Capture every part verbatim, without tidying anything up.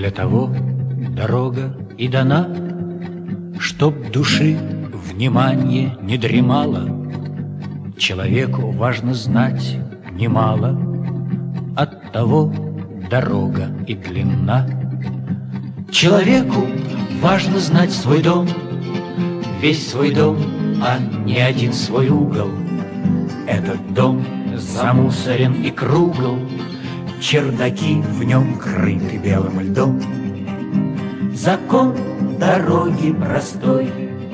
Для того дорога и дана, чтоб души внимание не дремало. Человеку важно знать немало, оттого дорога и длинна. Человеку важно знать свой дом, весь свой дом, а не один свой угол. Этот дом замусорен и кругл, чердаки в нем крыты белым льдом. Закон дороги простой: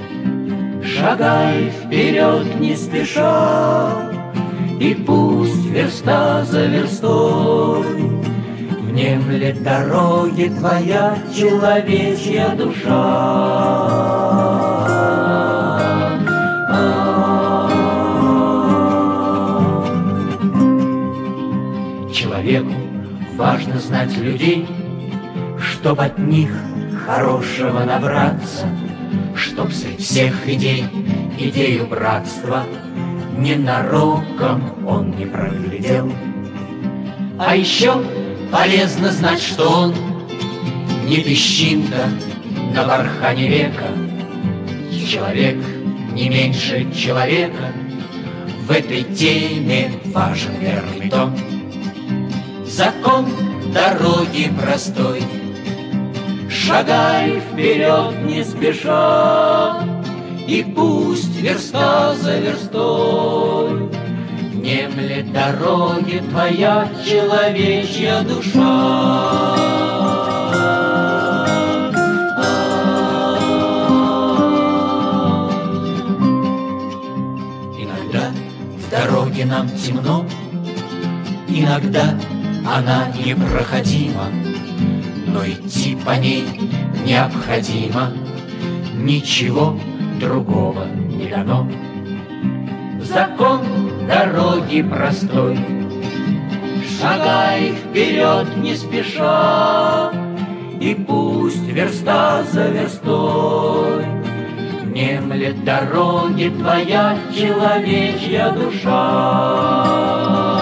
шагай вперед не спеша, и пусть верста за верстой внемлет дороги твоя человечья душа. Человеку важно знать людей, чтоб от них хорошего набраться, чтоб среди всех идей идею братства ненароком он не проглядел. А еще полезно знать, что он не песчинка на бархане века. Человек не меньше человека, в этой теме важен верный тон. Закон дороги простой: шагай вперед не спеша, и пусть верста за верстой внемлет дороги твоя человечья душа. Иногда в дороге нам темно, иногда она непроходима, но идти по ней необходимо, ничего другого не дано. Закон дороги простой: шагай вперед не спеша, и пусть верста за верстой внемлет дороги твоя человечья душа.